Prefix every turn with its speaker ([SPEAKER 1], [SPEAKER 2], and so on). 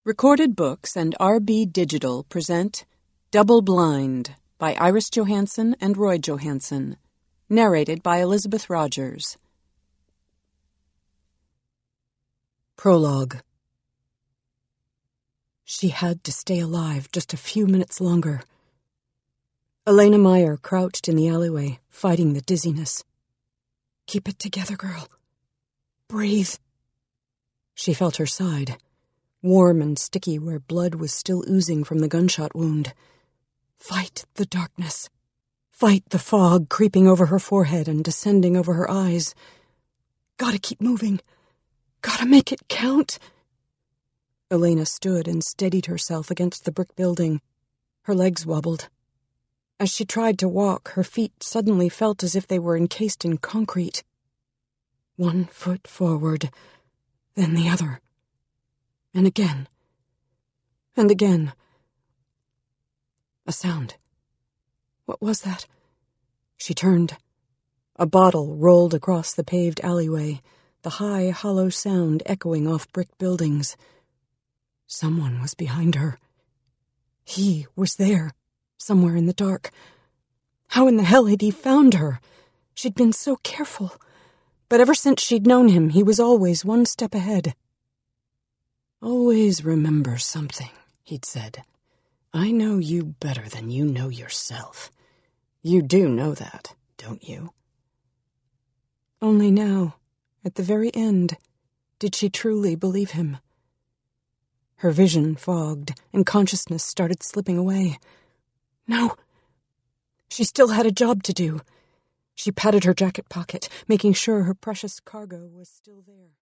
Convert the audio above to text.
[SPEAKER 1] Recorded Books and RB Digital present Double Blind by Iris Johansen and Roy Johansen. Narrated by Elizabeth Rogers. Prologue. She had to stay alive just a few minutes longer. Elena Meyer crouched in the alleyway, fighting the dizziness. "Keep it together, girl. Breathe." She felt her side, warm and sticky where blood was still oozing from the gunshot wound. Fight the darkness. Fight the fog creeping over her forehead and descending over her eyes. Gotta keep moving. Gotta make it count. Elena stood and steadied herself against the brick building. Her legs wobbled. As she tried to walk, her feet suddenly felt as if they were encased in concrete. One foot forward, then the other. And again. And again. A sound. What was that? She turned. A bottle rolled across the paved alleyway, the high, hollow sound echoing off brick buildings. Someone was behind her. He was there, somewhere in the dark. How in the hell had he found her? She'd been so careful. But ever since she'd known him, he was always one step ahead. "Always remember something," he'd said. "I know you better than you know yourself. You do know that, don't you?" Only now, at the very end, did she truly believe him. Her vision fogged, and consciousness started slipping away. No! She still had a job to do. She patted her jacket pocket, making sure her precious cargo was still there.